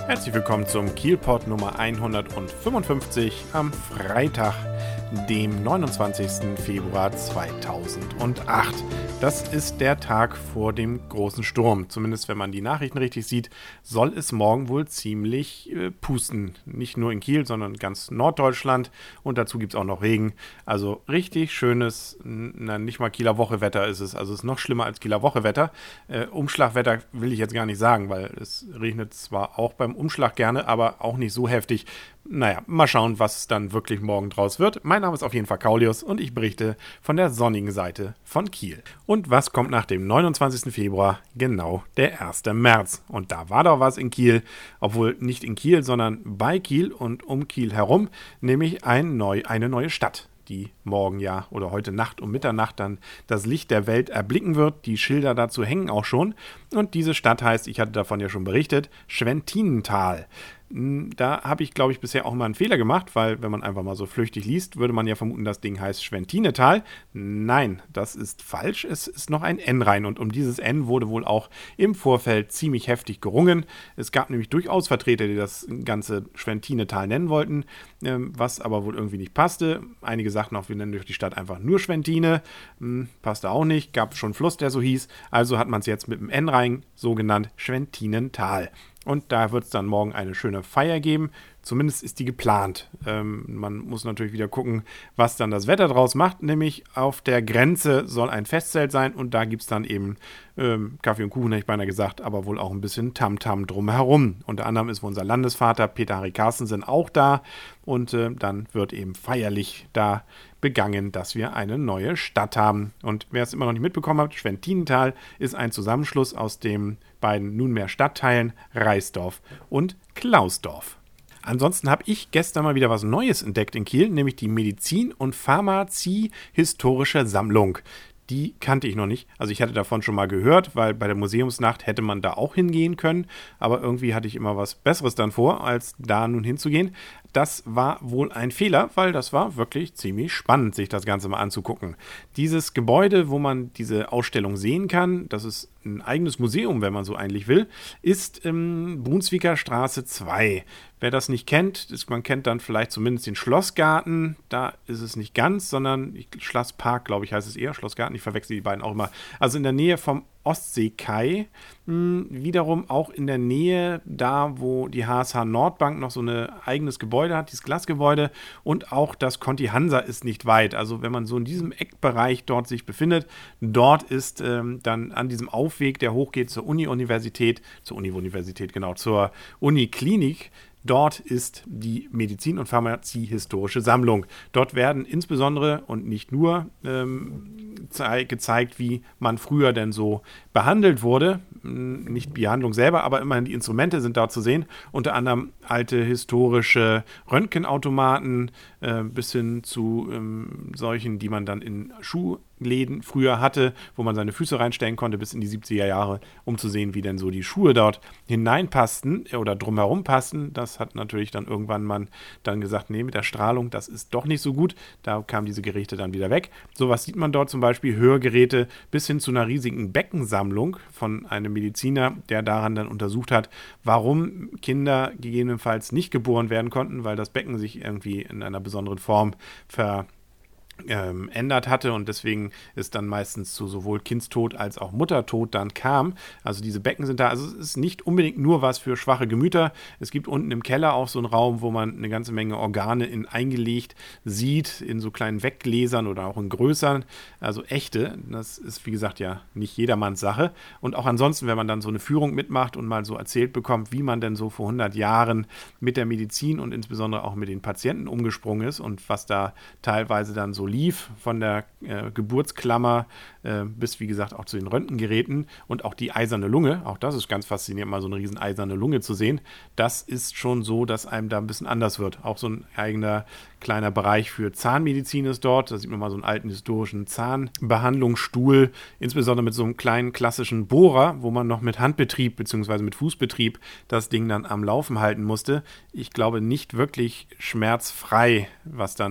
Herzlich willkommen zum Kielpot Nummer 155 am Freitag, dem 29. Februar 2008. Das ist der Tag vor dem großen Sturm. Zumindest wenn man die Nachrichten richtig sieht, soll es morgen wohl ziemlich pusten. Nicht nur in Kiel, sondern ganz Norddeutschland. Und dazu gibt es auch noch Regen. Also richtig schönes, nicht mal Kieler Woche-Wetter ist es. Also es ist noch schlimmer als Kieler Woche-Wetter. Umschlagwetter will ich jetzt gar nicht sagen, weil es regnet zwar auch beim Umschlag gerne, aber auch nicht so heftig. Naja, mal schauen, was dann wirklich morgen draus wird. Mein Name ist auf jeden Fall Kaulius und ich berichte von der sonnigen Seite von Kiel. Und was kommt nach dem 29. Februar? Genau, der 1. März. Und da war doch was in Kiel, obwohl nicht in Kiel, sondern bei Kiel und um Kiel herum, nämlich eine neue Stadt, die morgen ja oder heute Nacht um Mitternacht dann das Licht der Welt erblicken wird. Die Schilder dazu hängen auch schon. Und diese Stadt heißt, ich hatte davon ja schon berichtet, Schwentinental. Da habe ich, glaube ich, bisher auch mal einen Fehler gemacht, weil wenn man einfach mal so flüchtig liest, würde man ja vermuten, das Ding heißt Schwentinetal. Nein, das ist falsch. Es ist noch ein N rein und um dieses N wurde wohl auch im Vorfeld ziemlich heftig gerungen. Es gab nämlich durchaus Vertreter, die das ganze Schwentinetal nennen wollten, was aber wohl irgendwie nicht passte. Einige sagten auch, wir nennen durch die Stadt einfach nur Schwentine. Passte auch nicht. Gab schon einen Fluss, der so hieß. Also hat man es jetzt mit dem N rein so genannt Schwentinental. Und da wird es dann morgen eine schöne Feier geben. Zumindest ist die geplant. Man muss natürlich wieder gucken, was dann das Wetter draus macht. Nämlich auf der Grenze soll ein Festzelt sein und da gibt es dann eben Kaffee und Kuchen, hätte ich beinahe gesagt, aber wohl auch ein bisschen Tamtam drumherum. Unter anderem ist unser Landesvater Peter-Harry Carstensen auch da und dann wird eben feierlich da begangen, dass wir eine neue Stadt haben. Und wer es immer noch nicht mitbekommen hat, Schwentinental ist ein Zusammenschluss aus den beiden nunmehr Stadtteilen Reisdorf und Klausdorf. Ansonsten habe ich gestern mal wieder was Neues entdeckt in Kiel, nämlich die Medizin- und Pharmazie-Historische Sammlung. Die kannte ich noch nicht. Also ich hatte davon schon mal gehört, weil bei der Museumsnacht hätte man da auch hingehen können. Aber irgendwie hatte ich immer was Besseres dann vor, als da nun hinzugehen. Das war wohl ein Fehler, weil das war wirklich ziemlich spannend, sich das Ganze mal anzugucken. Dieses Gebäude, wo man diese Ausstellung sehen kann, das ist ein eigenes Museum, wenn man so eigentlich will, ist Brunsviker Straße 2. Wer das nicht kennt, man kennt dann vielleicht zumindest den Schlossgarten. Da ist es nicht ganz, sondern Schlosspark, glaube ich, heißt es eher. Schlossgarten, ich verwechsel die beiden auch immer. Also in der Nähe vom Ostseekai, wiederum auch in der Nähe da, wo die HSH Nordbank noch so ein eigenes Gebäude hat, dieses Glasgebäude, und auch das Conti Hansa ist nicht weit. Also wenn man so in diesem Eckbereich dort sich befindet, dort ist dann an diesem Aufweg, der hochgeht zur Uni-Universität, zur Uniklinik, dort ist die Medizin- und Pharmazie-Historische Sammlung. Dort werden insbesondere und nicht nur gezeigt, wie man früher denn so behandelt wurde. Nicht die Behandlung selber, aber immerhin die Instrumente sind da zu sehen. Unter anderem alte historische Röntgenautomaten bis hin zu solchen, die man dann in Schuhläden früher hatte, wo man seine Füße reinstellen konnte bis in die 70er Jahre, um zu sehen, wie denn so die Schuhe dort hineinpassten oder drumherum passten. Das hat natürlich dann irgendwann man dann gesagt, nee, mit der Strahlung, das ist doch nicht so gut. Da kamen diese Geräte dann wieder weg. Sowas sieht man dort zum Beispiel, Hörgeräte bis hin zu einer riesigen Beckensammlung von einem Mediziner, der daran dann untersucht hat, warum Kinder gegebenenfalls nicht geboren werden konnten, weil das Becken sich irgendwie in einer besonderen Form ändert hatte und deswegen es dann meistens zu sowohl Kindstod als auch Muttertod dann kam. Also diese Becken sind da, also es ist nicht unbedingt nur was für schwache Gemüter. Es gibt unten im Keller auch so einen Raum, wo man eine ganze Menge Organe eingelegt sieht, in so kleinen Weggläsern oder auch in größeren, also echte. Das ist, wie gesagt, ja nicht jedermanns Sache. Und auch ansonsten, wenn man dann so eine Führung mitmacht und mal so erzählt bekommt, wie man denn so vor 100 Jahren mit der Medizin und insbesondere auch mit den Patienten umgesprungen ist und was da teilweise dann so lief, von der Geburtsklammer bis, wie gesagt, auch zu den Röntgengeräten und auch die eiserne Lunge. Auch das ist ganz faszinierend, mal so eine riesen eiserne Lunge zu sehen. Das ist schon so, dass einem da ein bisschen anders wird. Auch so ein eigener kleiner Bereich für Zahnmedizin ist dort. Da sieht man mal so einen alten historischen Zahnbehandlungsstuhl, insbesondere mit so einem kleinen klassischen Bohrer, wo man noch mit Handbetrieb bzw. mit Fußbetrieb das Ding dann am Laufen halten musste. Ich glaube nicht wirklich schmerzfrei, was dann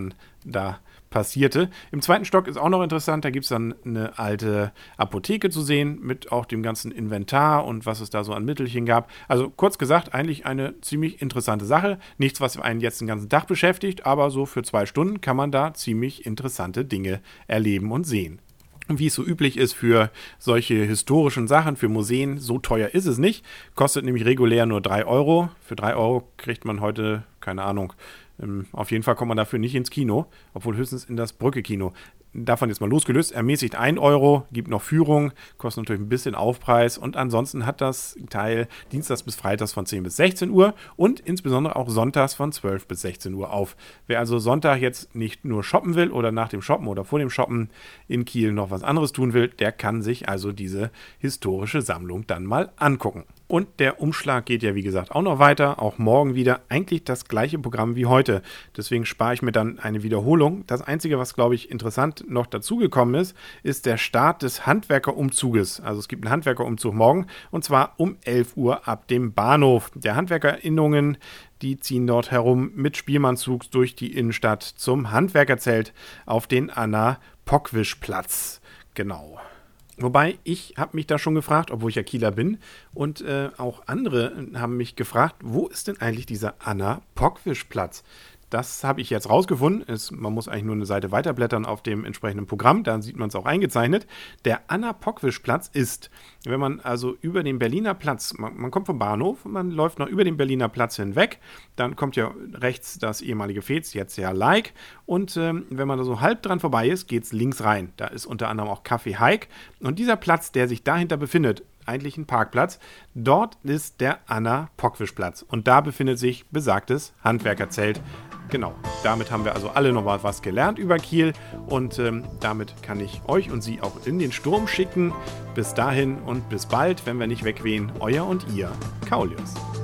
da passierte. Im zweiten Stock ist auch noch interessant, da gibt es dann eine alte Apotheke zu sehen mit auch dem ganzen Inventar und was es da so an Mittelchen gab. Also kurz gesagt, eigentlich eine ziemlich interessante Sache. Nichts, was einen jetzt den ganzen Tag beschäftigt, aber so für 2 Stunden kann man da ziemlich interessante Dinge erleben und sehen. Und wie es so üblich ist für solche historischen Sachen, für Museen, so teuer ist es nicht. Kostet nämlich regulär nur 3 Euro. Für 3 Euro kriegt man heute, keine Ahnung, auf jeden Fall kommt man dafür nicht ins Kino, obwohl höchstens in das Brücke-Kino. Davon jetzt mal losgelöst, ermäßigt 1 Euro, gibt noch Führung, kostet natürlich ein bisschen Aufpreis und ansonsten hat das Teil dienstags bis freitags von 10 bis 16 Uhr und insbesondere auch sonntags von 12 bis 16 Uhr auf. Wer also Sonntag jetzt nicht nur shoppen will oder nach dem Shoppen oder vor dem Shoppen in Kiel noch was anderes tun will, der kann sich also diese historische Sammlung dann mal angucken. Und der Umschlag geht ja wie gesagt auch noch weiter, auch morgen wieder eigentlich das gleiche Programm wie heute. Deswegen spare ich mir dann eine Wiederholung. Das Einzige, was glaube ich interessant noch dazugekommen ist, ist der Start des Handwerkerumzuges. Also es gibt einen Handwerkerumzug morgen und zwar um 11 Uhr ab dem Bahnhof. Der Handwerkerinnungen, die ziehen dort herum mit Spielmannszug durch die Innenstadt zum Handwerkerzelt auf den Anna-Pockwisch-Platz. Genau. Wobei, ich habe mich da schon gefragt, obwohl ich ja Kieler bin, und auch andere haben mich gefragt, wo ist denn eigentlich dieser Anna-Pockwisch-Platz? Das habe ich jetzt rausgefunden. Man muss eigentlich nur eine Seite weiterblättern auf dem entsprechenden Programm, da sieht man es auch eingezeichnet. Der Anna-Pockwisch-Platz ist, wenn man also über den Berliner Platz, man kommt vom Bahnhof, man läuft noch über den Berliner Platz hinweg, dann kommt ja rechts das ehemalige Fez, jetzt ja Like, und wenn man da so halb dran vorbei ist, geht es links rein. Da ist unter anderem auch Café Hike und dieser Platz, der sich dahinter befindet, eigentlich ein Parkplatz. Dort ist der Anna-Pockwisch-Platz und da befindet sich besagtes Handwerkerzelt. Genau, damit haben wir also alle noch mal was gelernt über Kiel und damit kann ich euch und Sie auch in den Sturm schicken. Bis dahin und bis bald, wenn wir nicht wegwehen, euer und ihr, Kaulius.